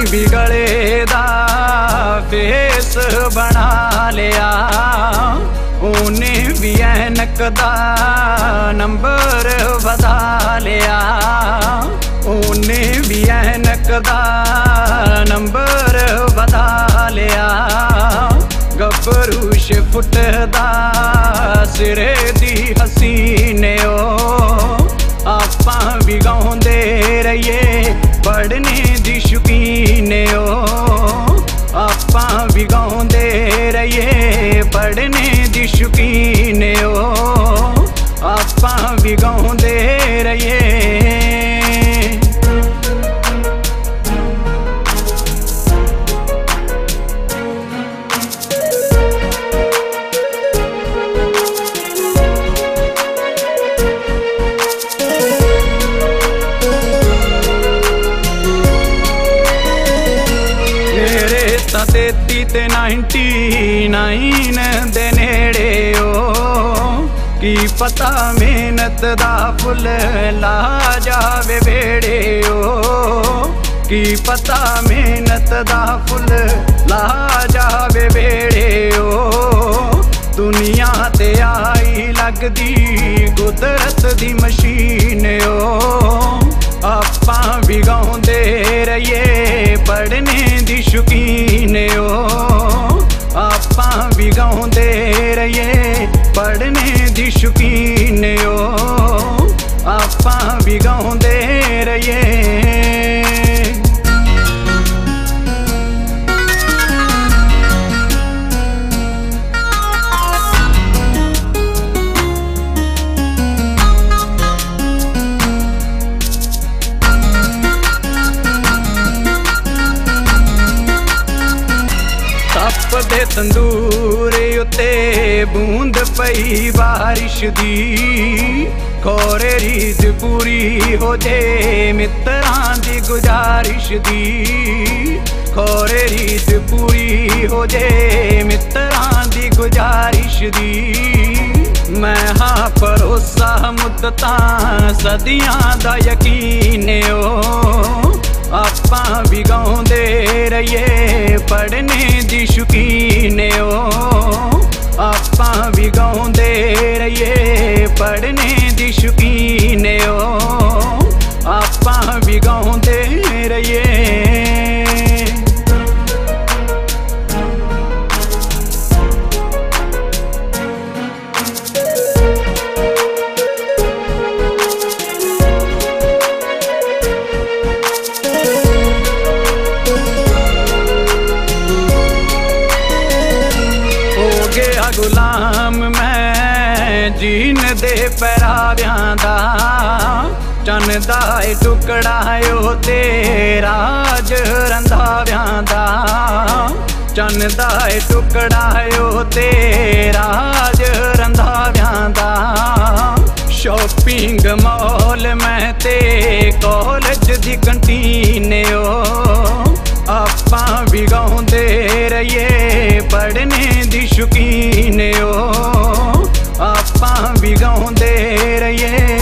भी गले दा फेस बना लिया, उने भी ऐनक दा नंबर वधा लिया, उने भी ऐनक दा नंबर वधा लिया। गबरूश फुटदा सिरे दी हसीने आपां भी गाउंदे रहिए पढ़ने दी शौकीने आपां भी गाउंदे रहिए पढ़ने दी शौकीने आपां भी गाउंदे रहिए। तेती ते 99 दे नेड़े की पता मेहनत दा फुल ला जावे बेड़े की पता मेहनत दा फुल ला जावे बेड़े दुनिया ते आई लगदी कुदरत दी मशीन आपां भी गाउंदे रहिए पढ़ने दी शौकीन आपां भी गाउंदे रहिए पढ़ने दी शौकीन आपां भी गाउंदे रहिए। दे तंदूरे उत्ते बूंद पई बारिश दी, खोरे रीत पूरी हो जे मित्रां दी गुजारिश दी, खोरे रीत पूरी हो जे मित्रां दी गुजारिश दी। मैं हाँ भरोसा मुद्दतां सदियां दा यकीन आपां भी गाउंदे रहिए पढ़ने दी शौकीन आपां भी गाउंदे रहिए पढ़ने दी शौकीन आपां भी गाउंदे रहिए। गुलाम मैं जीन दे पैराव्यां दा, चन दा टुकड़ा ओ तेरा ज रंधाव्यां दा, चन दा टुकड़ा ओ तेरा ज रंधाव्यां दा। शॉपिंग मॉल मैं ते कॉलेज दी कंटीन आपां भी गाउंदे रहिए पढ़ने दी शौकीन आपां भी गाउंदे रहिए